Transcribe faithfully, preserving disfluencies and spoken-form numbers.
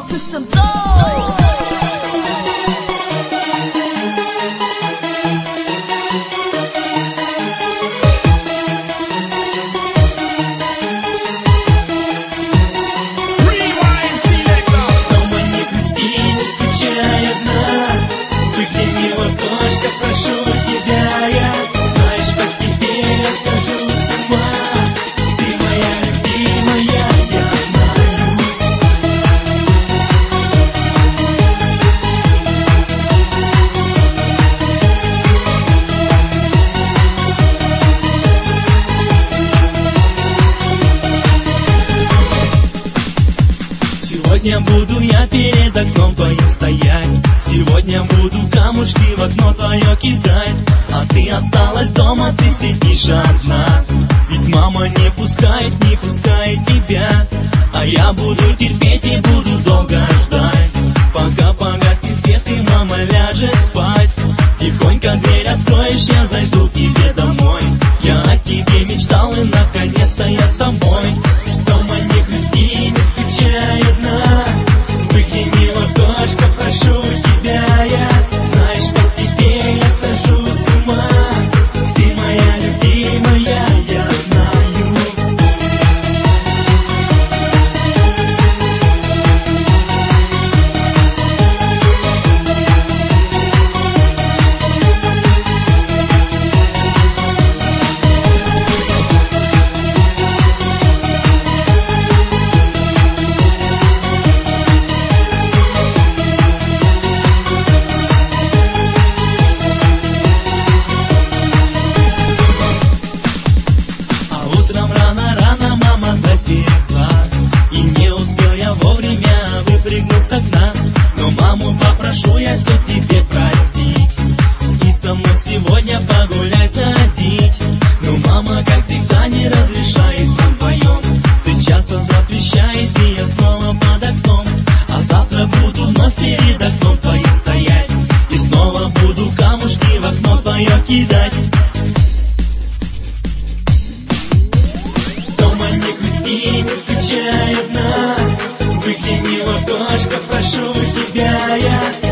with some soul. Сегодня буду я перед окном твоим стоять, сегодня буду камушки в окно твое кидать. А ты осталась дома, ты сидишь одна, ведь мама не пускает, не пускает тебя. А я буду терпеть и буду долго ждать, пока погаснет свет и мама ляжет спать. Тихонько дверь откроешь, я зайду к тебе домой. Я о тебе мечтал, и наконец-то я с тобой. Дома не грусти, не скучай одна, выгляни в окошко, прошу тебя я. Знаешь, по тебе я сажу с ума, ты моя любимая, я знаю. И не успел я вовремя выпрыгнуть с окна, но маму попрошу я все тебе простить и со мной сегодня погулять сходить. Но мама, как всегда, не разрешает нам вдвоем встречаться, запрещает, и я снова под окном. А завтра буду вновь перед окном твоим стоять, и снова буду камушки в окно твое кидать. Не скучай одна, выгляни в окошко, прошу тебя я.